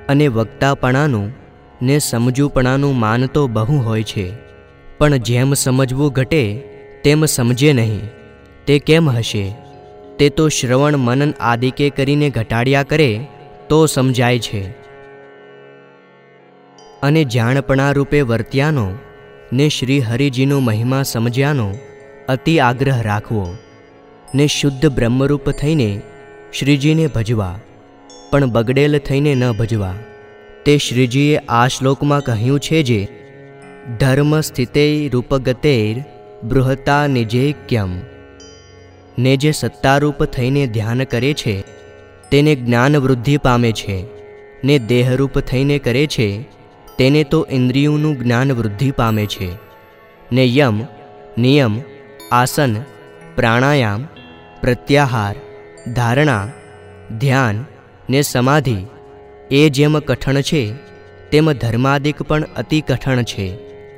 અને વક્તાપણાનું ને સમજુપણાનું માન તો બહુ હોય છે, પણ જેમ સમજવું ઘટે તેમ સમજે નહીં. તે કેમ હશે? તે તો શ્રવણ મનન આદિકે કરીને ઘટાડ્યા કરે તો સમજાય છે. અને જાણપણા રૂપે વર્ત્યાનો ને શ્રી હરિજીનો મહિમા સમજ્યાનો અતિ આગ્રહ રાખવો ને શુદ્ધ બ્રહ્મરૂપ થઈને શ્રીજીને ભજવા, પણ બગડેલ થઈને ન ભજવા. તે શ્રીજીએ આ શ્લોકમાં કહ્યું છે જે ધર્મ સ્થિતે રૂપગતેર બૃહતા નિજૈક્યમ. ને જે સત્તારૂપ થઈને ધ્યાન કરે છે તેને જ્ઞાન વૃદ્ધિ પામે છે, ને દેહરૂપ થઈને કરે છે તેને તો ઇન્દ્રિયોનું જ્ઞાન વૃદ્ધિ પામે છે. ને યમ, નિયમ, આસન, પ્રાણાયામ, પ્રત્યાહાર, ધારણા, ધ્યાન ને સમાધિ એ જેમ કઠણ છે તેમ ધર્માદિક પણ અતિ કઠણ છે.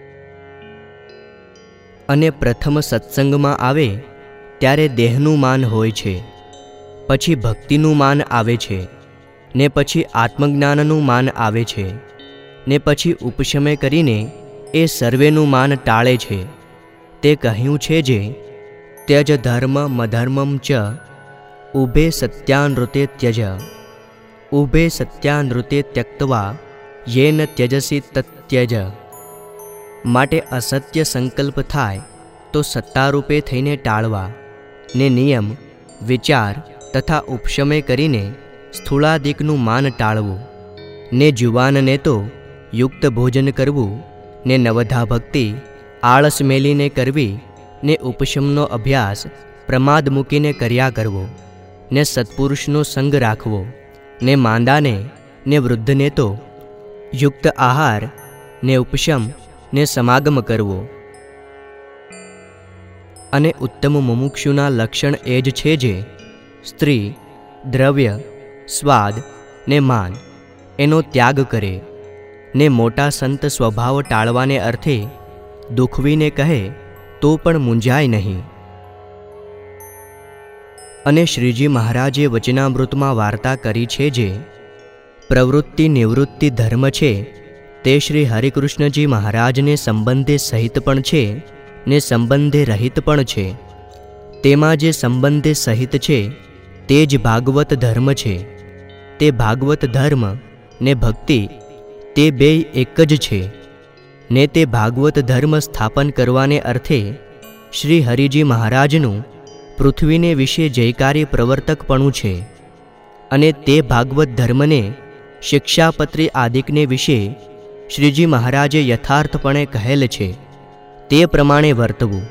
અને પ્રથમ સત્સંગમાં આવે ત્યારે દેહનું માન હોય છે, પછી ભક્તિનું માન આવે છે, ને પછી આત્મજ્ઞાનનું માન આવે છે, ને પછી ઉપશમય કરીને એ સર્વેનું માન ટાળે છે. તે કહ્યું છે જે ત્યજ ધર્મ મધર્મમ ચ ઉભે સત્યાનૃતે ત્યજ. ઉભે સત્યાનૃતે ત્યક્તવા યેન ત્યજસી તત્યજ. માટે અસત્ય સંકલ્પ થાય તો સત્તારૂપે થઈને ટાળવા, ને નિયમ, વિચાર તથા ઉપશમય કરીને સ્થૂળાદિકનું માન ટાળવું, ને જુવાનને તો યુક્ત ભોજન કરવું, ને નવધા ભક્તિ આળસ મેલીને કરવી, ને ઉપશમનો અભ્યાસ પ્રમાદ મૂકીને કર્યા કરવો, ને સત્પુરુષનો સંગ રાખવો, ને માંદાને ને વૃદ્ધને તો યુક્ત આહાર ને ઉપશમ ને સમાગમ કરવો. અને ઉત્તમ મુમુક્ષુના લક્ષણ એ જ છે જે સ્ત્રી, દ્રવ્ય, સ્વાદ ને માન એનો ત્યાગ કરે, ને મોટા સંત સ્વભાવ ટાળવાને અર્થે દુખવીને કહે તો પણ મૂંઝાય નહીં. અને શ્રીજી મહારાજે વચનામૃતમાં વાર્તા કરી છે જે પ્રવૃત્તિ નિવૃત્તિ ધર્મ છે તે શ્રી હરિકૃષ્ણજી મહારાજને સંબંધે સહિત પણ છે ને સંબંધે રહિત પણ છે. તેમાં જે સંબંધે સહિત છે તે જ ભાગવત ધર્મ છે. તે ભાગવત ધર્મ ને ભક્તિ તે બેય એક જ છે. ને તે ભાગવત ધર્મ સ્થાપન કરવાને અર્થે શ્રી હરિજી મહારાજનું પૃથ્વીને વિશે જયકારી પ્રવર્તકપણું છે. અને તે ભાગવત ધર્મને શિક્ષાપત્રી આદિકને વિશે શ્રીજી મહારાજે યથાર્થપણે કહેલ છે તે પ્રમાણે વર્તવું.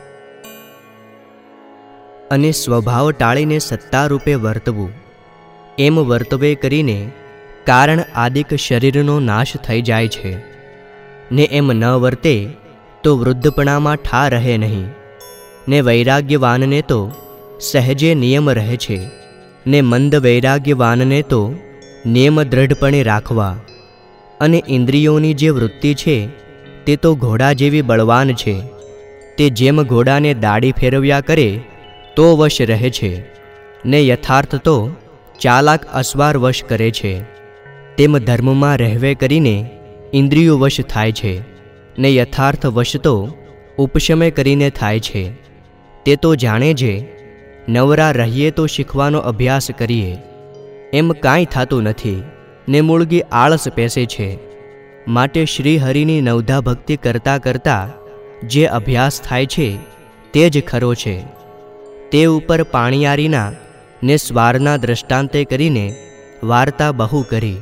અને સ્વભાવ ટાળીને સત્તારૂપે વર્તવું. એમ વર્તવે કરીને કારણ આદિક શરીરનો નાશ થઈ જાય છે. ને એમ ન વર્તે તો વૃદ્ધપણામાં ઠા રહે નહીં. ને વૈરાગ્યવાનને તો સહેજે નિયમ રહે છે, ને મંદ વૈરાગ્યવાનને તો નિયમ દ્રઢપણે રાખવા. અને ઇન્દ્રિયોની જે વૃત્તિ છે તે તો ઘોડા જેવી બળવાન છે. તે જેમ ઘોડાને દાઢી ફેરવ્યા કરે તો વશ રહે છે, ને યથાર્થ તો ચાલાક અસવાર વશ કરે છે. તેમ ધર્મમાં રહેવે કરીને ઇન્દ્રિયો વશ થાય છે, ને યથાર્થ વશ તો ઉપશમય કરીને થાય છે. તે તો જાણે છે નવરા રહીએ તો શીખવાનો અભ્યાસ કરીએ એમ કાંઈ થતું નથી, ને મૂળગી આળસ પેસે છે. માટે શ્રી હરિની નવધા ભક્તિ કરતાં કરતાં જે અભ્યાસ થાય છે તે જ ખરો છે. તે ઉપર પાણીયારીના ને સ્વારના દ્રષ્ટાંતે કરીને વાર્તા બહુ કરી.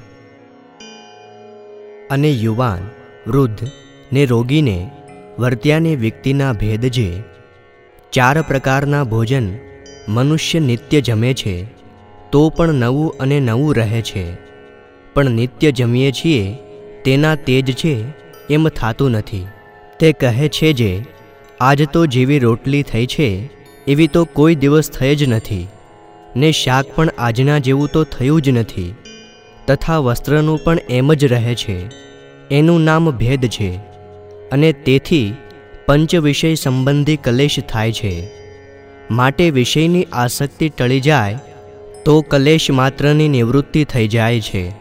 અને યુવાન, વૃદ્ધ ને રોગીને વર્ત્યાની વ્યક્તિના ભેદ જે 4 પ્રકારના ભોજન મનુષ્ય નિત્ય જમે છે તો પણ નવું અને નવું રહે છે, પણ નિત્ય જમીએ છીએ તેના તેજ છે એમ થાતું નથી. તે કહે છે જે આજ તો જેવી રોટલી થઈ છે એવી તો કોઈ દિવસ થઈ જ નથી, ને શાક પણ આજના જેવું તો થયું જ નથી, તથા વસ્ત્રનું પણ એમ જ રહે છે. એનું નામ ભેદ છે. અને તેથી પંચ વિષય સંબંધી કલેશ થાય છે. માટે વિષયની આસક્તિ ટળી જાય તો કલેશ માત્રની નિવૃત્તિ થઈ જાય છે.